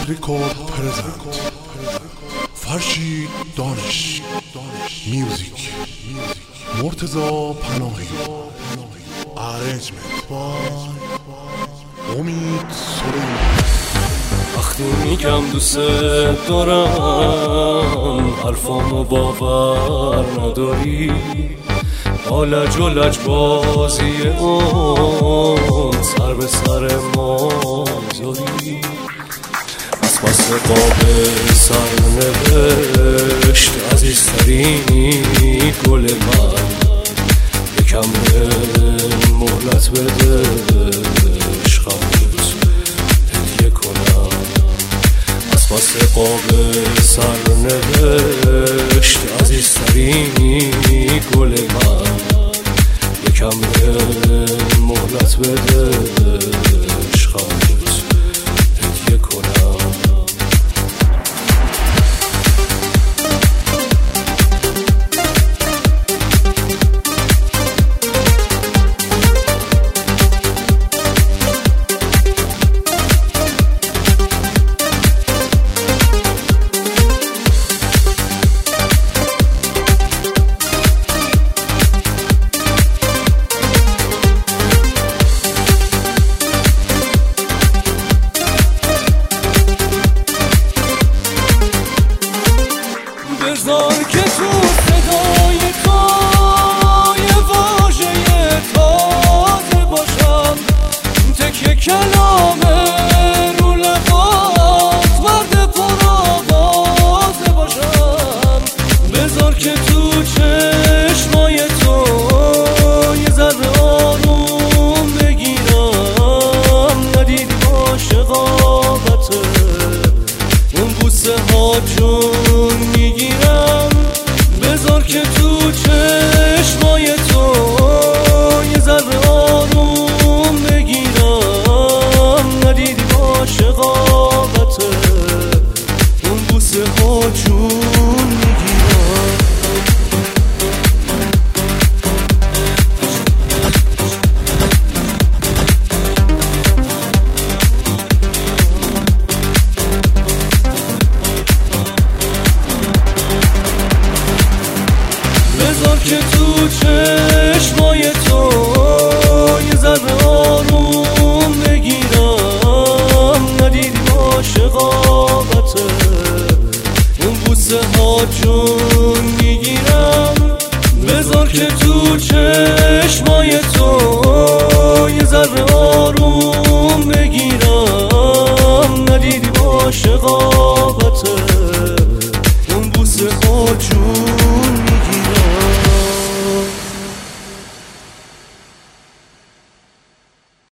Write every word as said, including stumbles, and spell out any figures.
record present فرشید دانش میوزیک مرتضی پناهی arrangement امید سلیمان. وقتی میگم دوست دارم حرفامو باور نداری، آلج و لج بازی اون سر به سر ما زاری، از پس قاب سرنوشت عزیزترینی گل من، یکم مهلت بده عشقمت هدیه کنم. از پس قاب سرنوشت عزیزترینی گل من، یکم مهلت بده عشقمت هدیه کنم. بذار که تو صدای تو یه واژه تازه باشم، تکیه کلامه رو لبات مرد پرآوازه باشم. بذار که تو چشمای تو یه ذره آروم بگیرم، ندیدی عاشقانته اون بوسه ها جون میگیرم. بذار که تو چشمای تو یه ذره آروم بگیرم، ندیدی عاشقانته اون بوسه ها جون میگیرم. بذار که تو چشمای تو یه ذره آروم بگیرم، ندیدی عاشقانته اون بوسه ها جون میگیرم. بذار که تو چشمای تو یه ذره آروم بگیرم، ندیدی عاشقانته اون بوسه ها جون میگیرم.